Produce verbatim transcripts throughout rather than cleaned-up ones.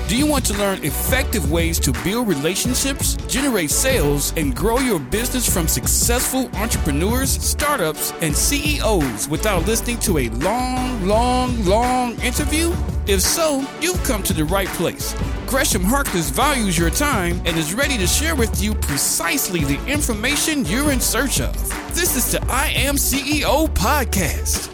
Do you want to learn effective ways to build relationships, generate sales, and grow your business from successful entrepreneurs, startups, and C E Os without listening to a long, long, long interview? If so, you've come to the right place. Gresham Harkless values your time and is ready to share with you precisely the information you're in search of. This is the I Am C E O podcast.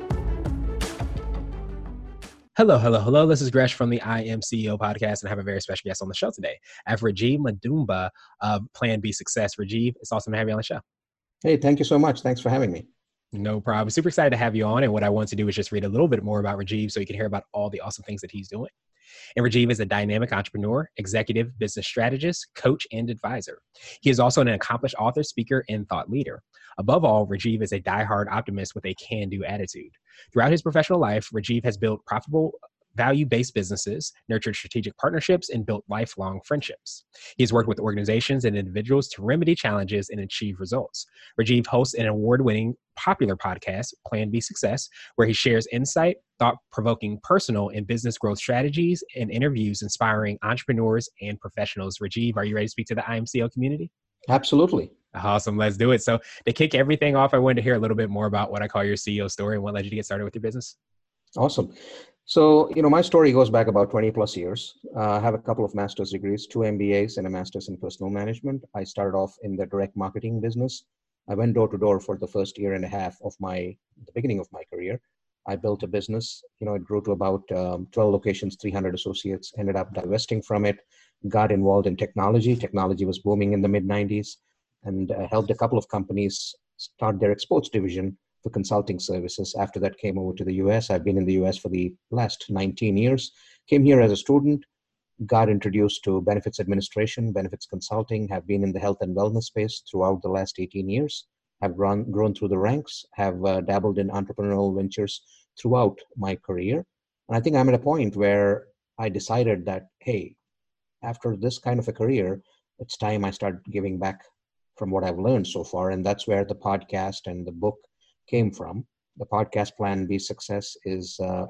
Hello, hello, hello. This is Gresh from the I Am C E O podcast, and I have a very special guest on the show today. I have Rajiv Madumba of Plan B Success. Rajiv, it's awesome to have you on the show. Hey, thank you so much. Thanks for having me. No problem. Super excited to have you on. And what I want to do is just read a little bit more about Rajiv so you can hear about all the awesome things that he's doing. And Rajiv is a dynamic entrepreneur, executive, business strategist, coach, and advisor. He is also an accomplished author, speaker, and thought leader. Above all, Rajiv is a diehard optimist with a can-do attitude. Throughout his professional life, Rajiv has built profitable, value-based businesses, nurtured strategic partnerships, and built lifelong friendships. He has worked with organizations and individuals to remedy challenges and achieve results. Rajiv hosts an award-winning popular podcast, Plan B Success, where he shares insight, thought-provoking personal and business growth strategies, and interviews inspiring entrepreneurs and professionals. Rajiv, are you ready to speak to the I M C O community? Absolutely. Awesome. Let's do it. So to kick everything off, I wanted to hear a little bit more about what I call your C E O story and what led you to get started with your business. Awesome. So, you know, my story goes back about twenty plus years. Uh, I have a couple of master's degrees, two M B As and a master's in personal management. I started off in the direct marketing business. I went door to door for the first year and a half of my, the beginning of my career. I built a business, you know, it grew to about um, twelve locations, three hundred associates, ended up divesting from it, got involved in technology. Technology was booming in the mid nineties and uh, helped a couple of companies start their exports division for consulting services. After that, came over to the U S. I've been in the U S for the last nineteen years. Came here as a student, got introduced to benefits administration, benefits consulting, have been in the health and wellness space throughout the last eighteen years, have grown, grown through the ranks, have uh, dabbled in entrepreneurial ventures throughout my career. And I think I'm at a point where I decided that, hey, after this kind of a career, it's time I start giving back from what I've learned so far. And that's where the podcast and the book came from. The podcast Plan B Success is uh,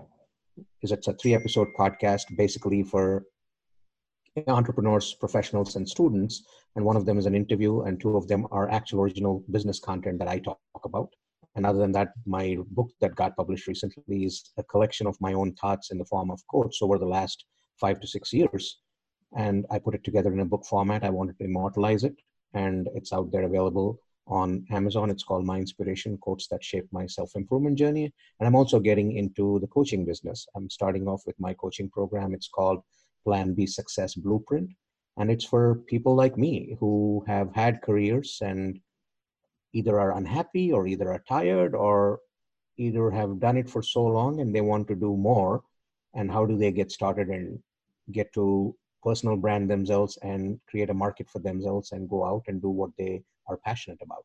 is it's a three episode podcast basically for entrepreneurs, professionals, and students. And one of them is an interview, and two of them are actual original business content that I talk about. And other than that, my book that got published recently is a collection of my own thoughts in the form of quotes over the last five to six years. And I put it together in a book format. I wanted to immortalize it, and it's out there available on Amazon. It's called My Inspiration, Quotes That Shaped My Self-Improvement Journey. And I'm also getting into the coaching business. I'm starting off with my coaching program. It's called Plan B Success Blueprint. And it's for people like me who have had careers and either are unhappy or either are tired or either have done it for so long and they want to do more. And how do they get started and get to personal brand themselves and create a market for themselves and go out and do what they are passionate about.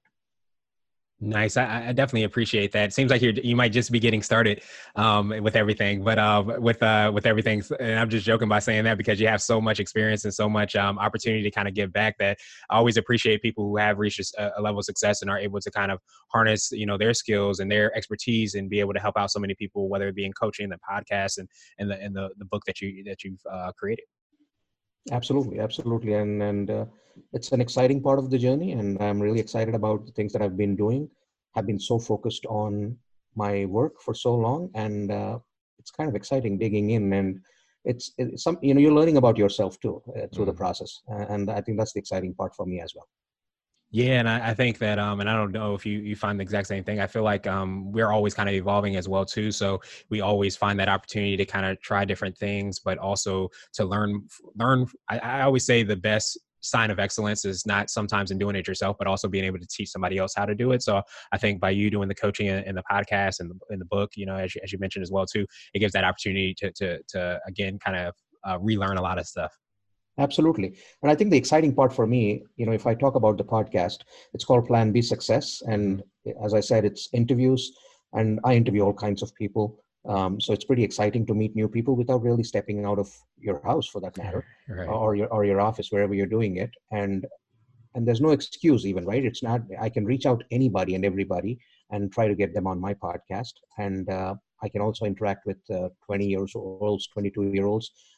Nice. I, I definitely appreciate that. It seems like you're, you might just be getting started um, with everything, but uh, with uh, with everything, and I'm just joking by saying that because you have so much experience and so much um, opportunity to kind of give back that I always appreciate people who have reached a, a level of success and are able to kind of harness, you know, their skills and their expertise and be able to help out so many people, whether it be in coaching, the podcast, and and the and the, the book that you that you've uh, created. Absolutely, absolutely, and and uh, it's an exciting part of the journey, and I'm really excited about the things that I've been doing. I've been so focused on my work for so long, and uh, it's kind of exciting digging in, and it's, it's some you know you're learning about yourself too uh, through mm. the process, and I think that's the exciting part for me as well. Yeah, and I, I think that, um, and I don't know if you, you find the exact same thing. I feel like um, we're always kind of evolving as well too. So we always find that opportunity to kind of try different things, but also to learn. Learn. I, I always say the best sign of excellence is not sometimes in doing it yourself, but also being able to teach somebody else how to do it. So I think by you doing the coaching and, and the podcast and the, and the book, you know, as you, as you mentioned as well too, it gives that opportunity to to to again kind of uh, relearn a lot of stuff. Absolutely. And I think the exciting part for me, you know, if I talk about the podcast, it's called Plan B Success. And as I said, it's interviews, and I interview all kinds of people. Um, so it's pretty exciting to meet new people without really stepping out of your house, for that matter, right. or your or your office, wherever you're doing it. And and there's no excuse even, right? It's not, I can reach out to anybody and everybody and try to get them on my podcast. And uh, I can also interact with uh, twenty years olds, twenty-two year olds.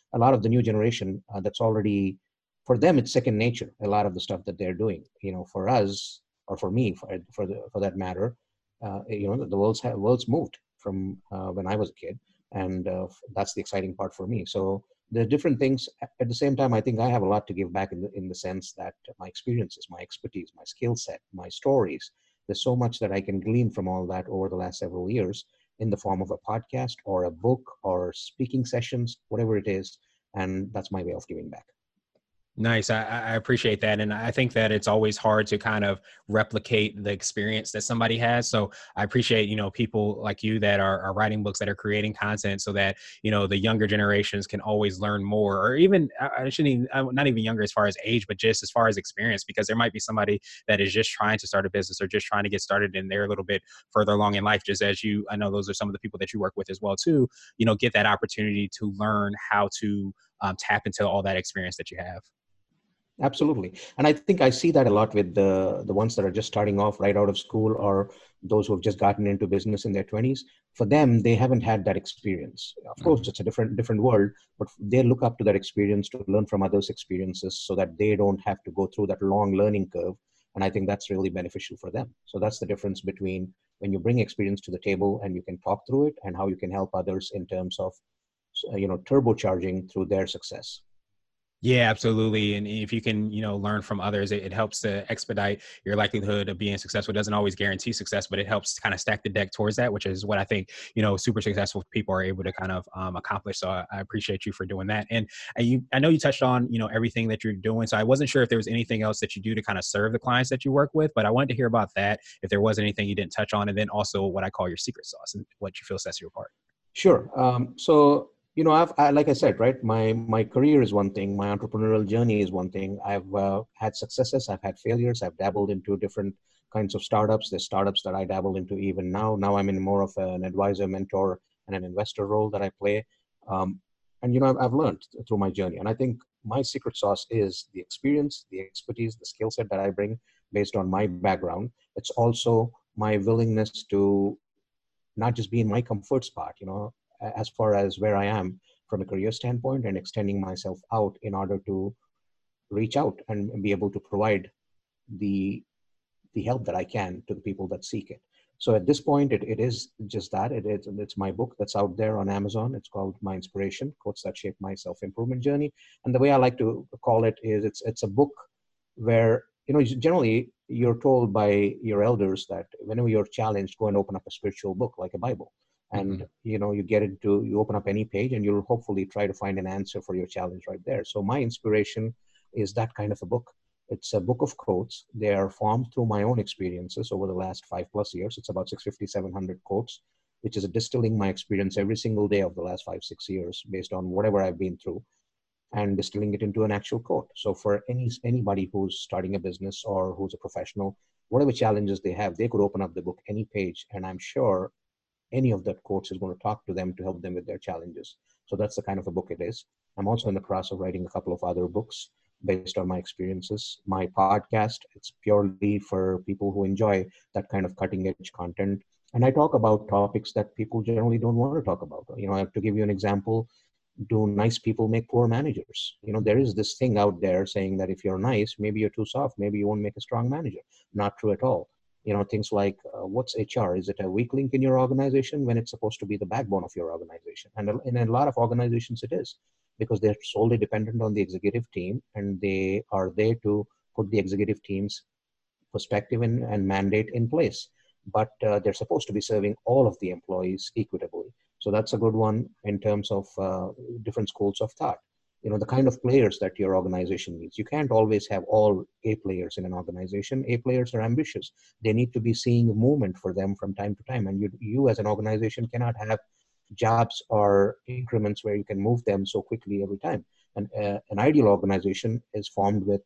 a lot of the new generation uh, that's already, for them, it's second nature, a lot of the stuff that they're doing. You know, for us, or for me, for, for, the, for that matter, uh, you know, the world's, world's moved from uh, when I was a kid. And uh, that's the exciting part for me. So there are different things. At the same time, I think I have a lot to give back in the, in the sense that my experiences, my expertise, my skill set, my stories, there's so much that I can glean from all that over the last several years in the form of a podcast or a book or speaking sessions, whatever it is. And that's my way of giving back. Nice. I, I appreciate that. And I think that it's always hard to kind of replicate the experience that somebody has. So I appreciate, you know, people like you that are, are writing books, that are creating content so that, you know, the younger generations can always learn more, or even, I shouldn't even, not even younger as far as age, but just as far as experience, because there might be somebody that is just trying to start a business or just trying to get started and they're a little bit further along in life, just as you, I know those are some of the people that you work with as well too, you know, get that opportunity to learn how to um, tap into all that experience that you have. Absolutely. And I think I see that a lot with the, the ones that are just starting off right out of school, or those who have just gotten into business in their twenties. For them, they haven't had that experience. Of course, it's a different, different world, but they look up to that experience to learn from others' experiences so that they don't have to go through that long learning curve. And I think that's really beneficial for them. So that's the difference between when you bring experience to the table and you can talk through it, and how you can help others in terms of, you know, turbocharging through their success. Yeah, absolutely. And if you can, you know, learn from others, it, it helps to expedite your likelihood of being successful. It doesn't always guarantee success, but it helps kind of stack the deck towards that, which is what I think, you know, super successful people are able to kind of um, accomplish. So I, I appreciate you for doing that. And uh, you, I know you touched on, you know, everything that you're doing. So I wasn't sure if there was anything else that you do to kind of serve the clients that you work with, but I wanted to hear about that. If there was anything you didn't touch on, and then also what I call your secret sauce and what you feel sets you apart. Sure. Um, so You know, I've, I, like I said, right, my, my career is one thing, my entrepreneurial journey is one thing. I've uh, had successes, I've had failures, I've dabbled into different kinds of startups. There's startups that I dabble into even now. Now I'm in more of an advisor, mentor, and an investor role that I play. Um, and, you know, I've, I've learned through my journey. And I think my secret sauce is the experience, the expertise, the skill set that I bring based on my background. It's also my willingness to not just be in my comfort spot, you know, as far as where I am from a career standpoint, and extending myself out in order to reach out and be able to provide the, the help that I can to the people that seek it. So at this point, it, it is just that. It, it, it's my book that's out there on Amazon. It's called My Inspiration, Quotes That Shape My Self-Improvement Journey. And the way I like to call it is it's, it's a book where, you know, generally you're told by your elders that whenever you're challenged, go and open up a spiritual book like a Bible. And, mm-hmm. you know, you get into, you open up any page and you'll hopefully try to find an answer for your challenge right there. So My Inspiration is that kind of a book. It's a book of quotes. They are formed through my own experiences over the last five plus years. It's about six hundred fifty, seven hundred quotes, which is a distilling my experience every single day of the last five, six years based on whatever I've been through, and distilling it into an actual quote. So for any anybody who's starting a business or who's a professional, whatever challenges they have, they could open up the book, any page, and I'm sure any of that quotes is going to talk to them to help them with their challenges. So that's the kind of a book it is. I'm also in the process of writing a couple of other books based on my experiences. My podcast, it's purely for people who enjoy that kind of cutting edge content. And I talk about topics that people generally don't want to talk about. You know, to give you an example, do nice people make poor managers? You know, there is this thing out there saying that if you're nice, maybe you're too soft, maybe you won't make a strong manager. Not true at all. You know, things like uh, what's H R? Is it a weak link in your organization when it's supposed to be the backbone of your organization? And in a lot of organizations it is, because they're solely dependent on the executive team, and they are there to put the executive team's perspective in, and mandate in place. But uh, they're supposed to be serving all of the employees equitably. So that's a good one in terms of uh, different schools of thought. You know, the kind of players that your organization needs. You can't always have all A players in an organization. A players are ambitious. They need to be seeing movement for them from time to time. And you, you as an organization cannot have jobs or increments where you can move them so quickly every time. And uh, an ideal organization is formed with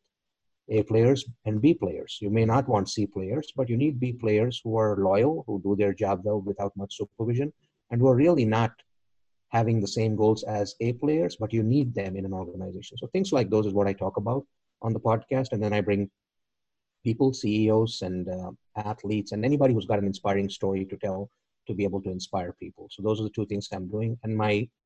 A players and B players. You may not want C players, but you need B players who are loyal, who do their job well without much supervision, and who are really not having the same goals as A players, but you need them in an organization. So things like those is what I talk about on the podcast. And then I bring people, C E Os and uh, athletes, and anybody who's got an inspiring story to tell, to be able to inspire people. So those are the two things I'm doing. And my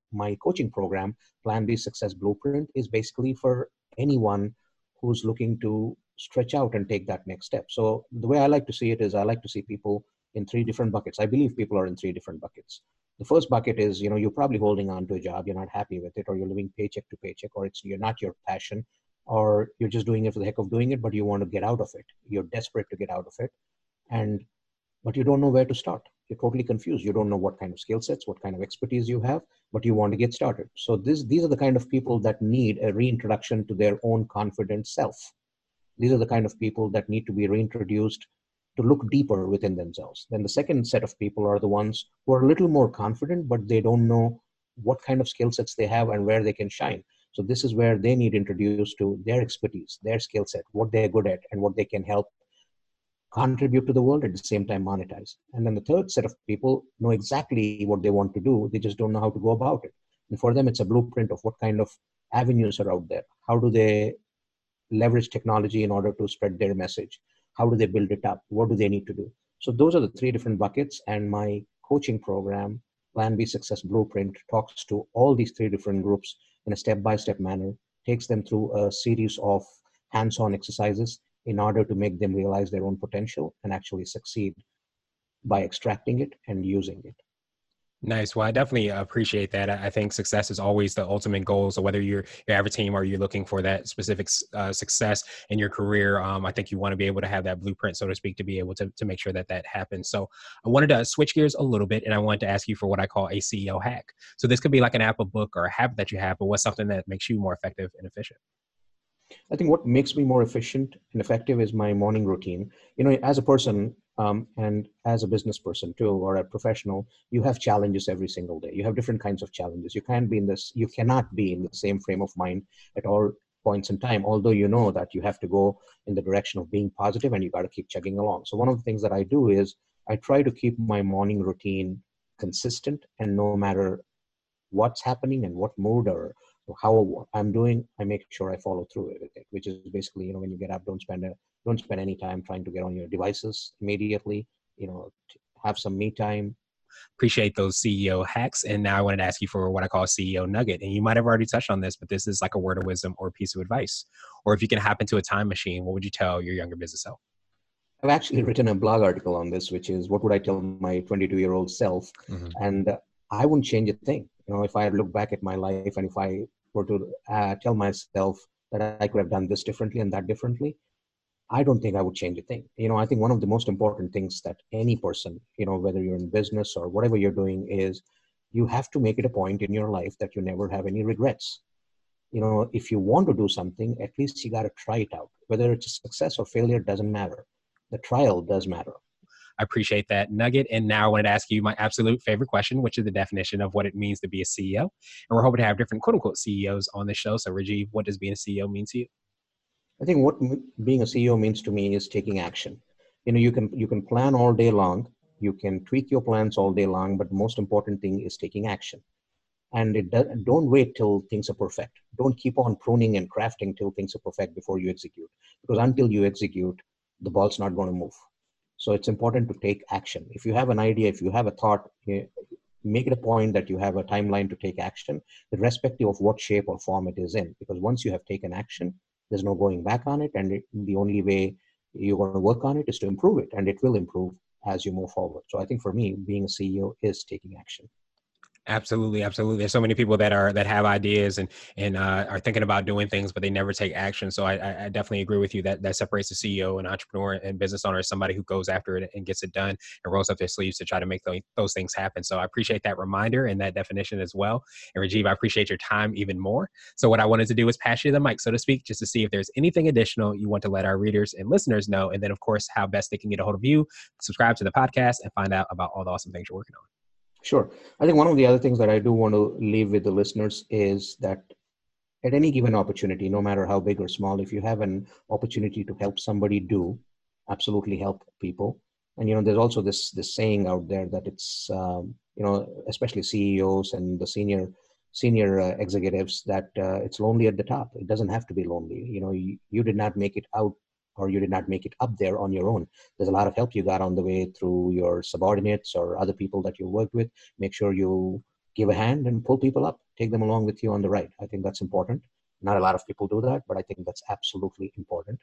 my coaching program, Plan B Success Blueprint, is basically for anyone who's looking to stretch out and take that next step. So the way I like to see it is I like to see people in three different buckets. I believe people are in three different buckets. The first bucket is, you know, you're probably holding on to a job, you're not happy with it, or you're living paycheck to paycheck, or it's you're not your passion, or you're just doing it for the heck of doing it, but you want to get out of it. You're desperate to get out of it. And but you don't know where to start. You're totally confused. You don't know what kind of skill sets, what kind of expertise you have, but you want to get started. So this, these are the kind of people that need a reintroduction to their own confident self. These are the kind of people that need to be reintroduced to look deeper within themselves. Then the second set of people are the ones who are a little more confident, but they don't know what kind of skill sets they have and where they can shine. So this is where they need introduced to their expertise, their skill set, what they're good at, and what they can help contribute to the world, at the same time monetize. And then the third set of people know exactly what they want to do. They just don't know how to go about it. And for them, it's a blueprint of what kind of avenues are out there. How do they leverage technology in order to spread their message? How do they build it up? What do they need to do? So those are the three different buckets. And my coaching program, Plan B Success Blueprint, talks to all these three different groups in a step-by-step manner, takes them through a series of hands-on exercises in order to make them realize their own potential and actually succeed by extracting it and using it. Nice. Well, I definitely appreciate that. I think success is always the ultimate goal. So whether you're your average team or you're looking for that specific uh, success in your career, um, I think you want to be able to have that blueprint, so to speak, to be able to, to make sure that that happens. So I wanted to switch gears a little bit, and I wanted to ask you for what I call a C E O hack. So this could be like an app, a book, or a habit that you have, but what's something that makes you more effective and efficient? I think what makes me more efficient and effective is my morning routine. You know, as a person um, and as a business person too, or a professional, you have challenges every single day. You have different kinds of challenges. You can't be in this, you cannot be in the same frame of mind at all points in time, although you know that you have to go in the direction of being positive and you got to keep chugging along. So one of the things that I do is I try to keep my morning routine consistent, and no matter what's happening and what mood or how I'm doing, I make sure I follow through with it, which is basically, you know, when you get up, don't spend a, don't spend any time trying to get on your devices immediately, you know, have some me time. Appreciate those C E O hacks. And now I wanted to ask you for what I call a C E O nugget. And you might have already touched on this, but this is like a word of wisdom or a piece of advice. Or if you can hop into a time machine, what would you tell your younger business self? I've actually written a blog article on this, which is what would I tell my twenty-two year old self? Mm-hmm. And uh, I wouldn't change a thing. You know, if I look back at my life and if I were to uh, tell myself that I could have done this differently and that differently, I don't think I would change a thing. You know, I think one of the most important things that any person, you know, whether you're in business or whatever you're doing, is you have to make it a point in your life that you never have any regrets. You know, if you want to do something, at least you got to try it out. Whether it's a success or failure doesn't matter. The trial does matter. I appreciate that nugget. And now I wanted to ask you my absolute favorite question, which is the definition of what it means to be a C E O. And we're hoping to have different quote unquote C E Os on the show. So Rajiv, what does being a C E O mean to you? I think what being a C E O means to me is taking action. You know, you can, you can plan all day long. You can tweak your plans all day long, but the most important thing is taking action. And it does, don't wait till things are perfect. Don't keep on pruning and crafting till things are perfect before you execute. Because until you execute, the ball's not going to move. So it's important to take action. If you have an idea, if you have a thought, make it a point that you have a timeline to take action, irrespective of what shape or form it is in. Because once you have taken action, there's no going back on it. And it, the only way you're going to work on it is to improve it. And it will improve as you move forward. So I think for me, being a C E O is taking action. Absolutely. Absolutely. There's so many people that are, that have ideas and, and uh, are thinking about doing things, but they never take action. So I, I definitely agree with you that that separates the C E O and entrepreneur and business owner as somebody who goes after it and gets it done and rolls up their sleeves to try to make those, those things happen. So I appreciate that reminder and that definition as well. And Rajiv, I appreciate your time even more. So what I wanted to do is pass you the mic, so to speak, just to see if there's anything additional you want to let our readers and listeners know. And then of course, how best they can get a hold of you, subscribe to the podcast, and find out about all the awesome things you're working on. Sure. I think one of the other things that I do want to leave with the listeners is that at any given opportunity, no matter how big or small, if you have an opportunity to help somebody do, absolutely help people. And, you know, there's also this, this saying out there that it's, um, you know, especially C E Os and the senior, senior uh, executives, that uh, it's lonely at the top. It doesn't have to be lonely. You know, you, you did not make it out, or you did not make it up there on your own. There's a lot of help you got on the way through your subordinates or other people that you worked with. Make sure you give a hand and pull people up, take them along with you on the ride. I think that's important. Not a lot of people do that, but I think that's absolutely important.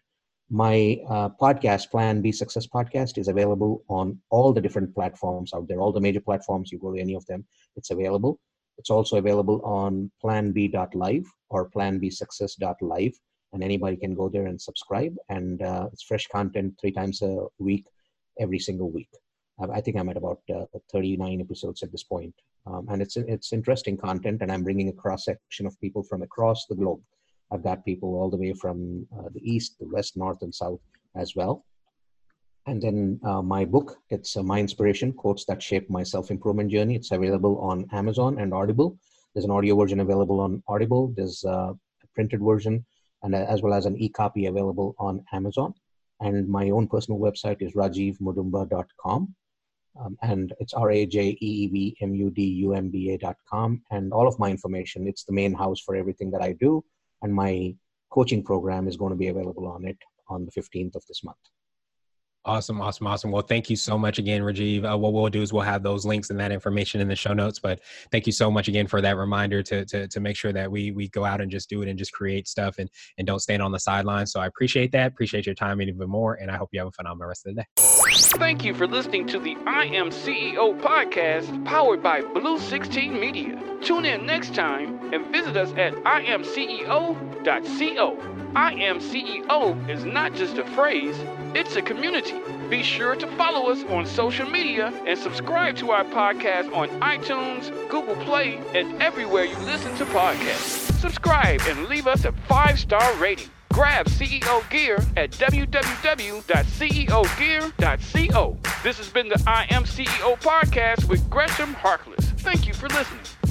My uh, podcast, Plan B Success Podcast, is available on all the different platforms out there, all the major platforms. You go to any of them, it's available. It's also available on plan b dot live or plan b success dot live, and anybody can go there and subscribe. And uh, it's fresh content three times a week, every single week. I think I'm at about uh, thirty-nine episodes at this point. Um, and it's it's interesting content, and I'm bringing a cross-section of people from across the globe. I've got people all the way from uh, the east, the west, north, and south as well. And then uh, my book, it's uh, My Inspiration, Quotes That Shape My Self-Improvement Journey. It's available on Amazon and Audible. There's an audio version available on Audible. There's uh, a printed version, and uh, as well as an e-copy available on Amazon. And my own personal website is rajiv mudumba dot com. Um, and it's R A J E E V M U D U M B A dot com. And all of my information, it's the main house for everything that I do. And my coaching program is going to be available on it on the fifteenth of this month. Awesome, awesome, awesome. Well, thank you so much again, Rajiv. Uh, what we'll do is we'll have those links and that information in the show notes. But thank you so much again for that reminder to to to make sure that we we go out and just do it and just create stuff and and don't stand on the sidelines. So I appreciate that. Appreciate your time even more. And I hope you have a phenomenal rest of the day. Thank you for listening to the I Am C E O podcast powered by Blue sixteen Media. Tune in next time and visit us at I am C E O dot co. I Am C E O is not just a phrase, it's a community. Be sure to follow us on social media and subscribe to our podcast on iTunes, Google Play, and everywhere you listen to podcasts. Subscribe and leave us a five-star rating. Grab C E O gear at w w w dot c e o gear dot co. This has been the I Am C E O podcast with Gresham Harkless. Thank you for listening.